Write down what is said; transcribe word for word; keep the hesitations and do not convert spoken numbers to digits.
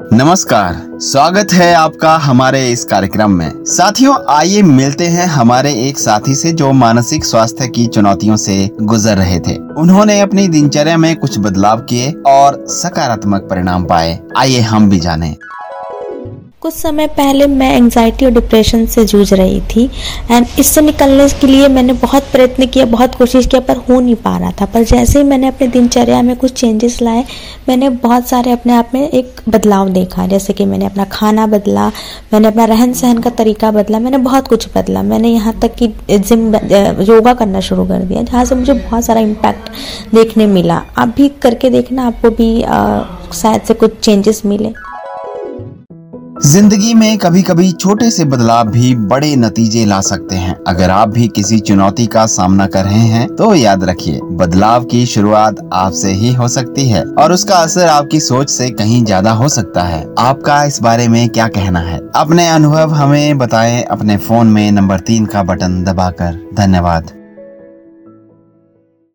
नमस्कार, स्वागत है आपका हमारे इस कार्यक्रम में। साथियों, आइए मिलते हैं हमारे एक साथी से जो मानसिक स्वास्थ्य की चुनौतियों से गुजर रहे थे। उन्होंने अपनी दिनचर्या में कुछ बदलाव किए और सकारात्मक परिणाम पाए। आइए हम भी जानें। कुछ समय पहले मैं एंजाइटी और डिप्रेशन से जूझ रही थी एंड इससे निकलने के लिए मैंने बहुत प्रयत्न किया, बहुत कोशिश किया, पर हो नहीं पा रहा था। पर जैसे ही मैंने अपनी दिनचर्या में कुछ चेंजेस लाए, मैंने बहुत सारे अपने आप में एक बदलाव देखा। जैसे कि मैंने अपना खाना बदला, मैंने अपना रहन सहन का तरीका बदला, मैंने बहुत कुछ बदला। मैंने यहाँ तक कि जिम योगा करना शुरू कर दिया, जहाँ से मुझे बहुत सारा इम्पैक्ट देखने मिला। आप भी करके देखना, आपको भी आ, शायद से कुछ चेंजेस मिले। जिंदगी में कभी कभी छोटे से बदलाव भी बड़े नतीजे ला सकते हैं। अगर आप भी किसी चुनौती का सामना कर रहे हैं तो याद रखिए, बदलाव की शुरुआत आपसे ही हो सकती है और उसका असर आपकी सोच से कहीं ज्यादा हो सकता है। आपका इस बारे में क्या कहना है? अपने अनुभव हमें बताएं अपने फोन में नंबर तीन का बटन दबाकर। धन्यवाद।